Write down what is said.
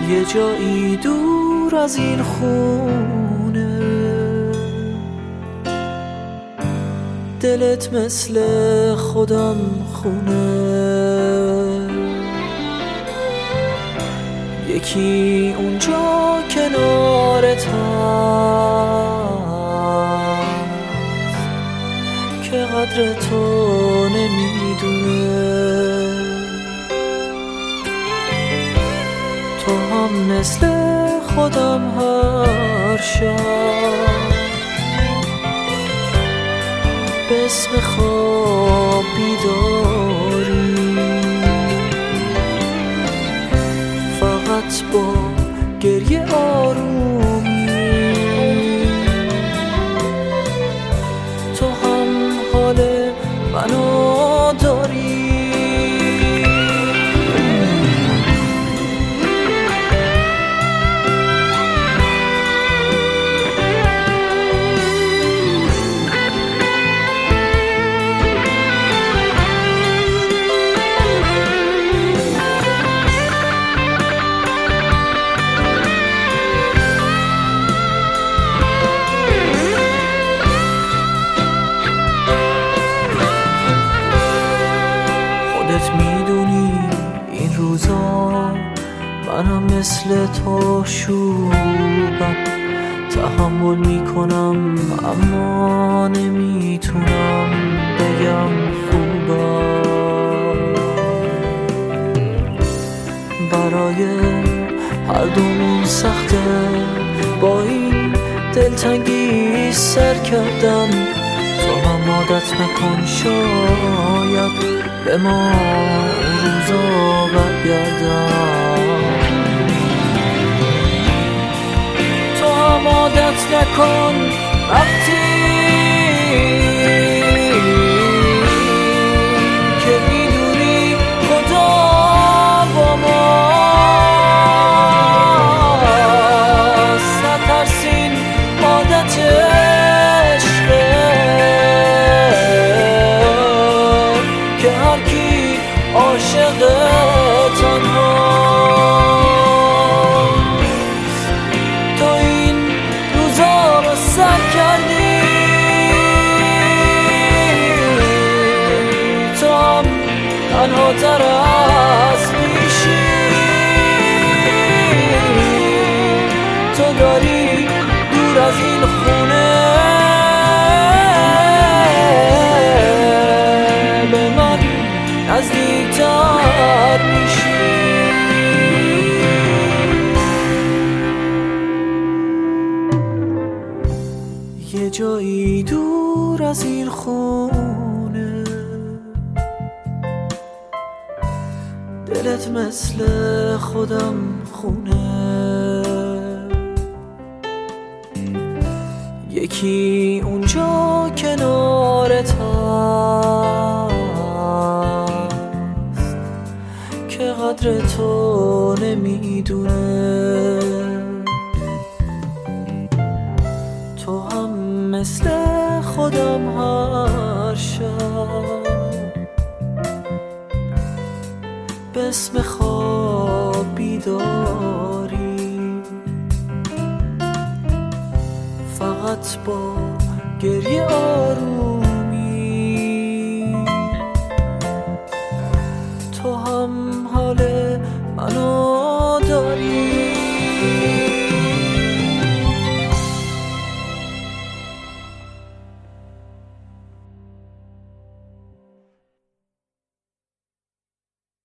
یه جایی دور از این خونه، دلت مثل خودم خونه. یکی اونجا کنارت هست که قدر تو نمیدونه. تو هم مثل خودم هر شب به اسم خواب بیداری، فقط با گریه آرومی. تو هم حال منو داری. میدونی این روزا منم مثل تو شوبم، تحمل میکنم اما نمیتونم بگم خوبم. برای هر دومون سخته با این دلتنگی سر کردن. تو هم عادت نکن شاید به ما روزا برگردن. تو هم عادت نکن وقتی که میدونی خدا با ماست. نترسین عادت عشقه که هر کی عاشق تنهاست. تو این روزا رو سر کردی، تو هم تنهاتر از پیشی. تو داری دور از این خونه به من نزدیکتر میشی. یه جایی دور از این خونه، دلت مثل خودم خونه. یکی اونجا کنارت هست که قدر تو نمیدونه. تو هم مثل خودم هر شب به اسم خواب بیداری، فقط با گریه آروم.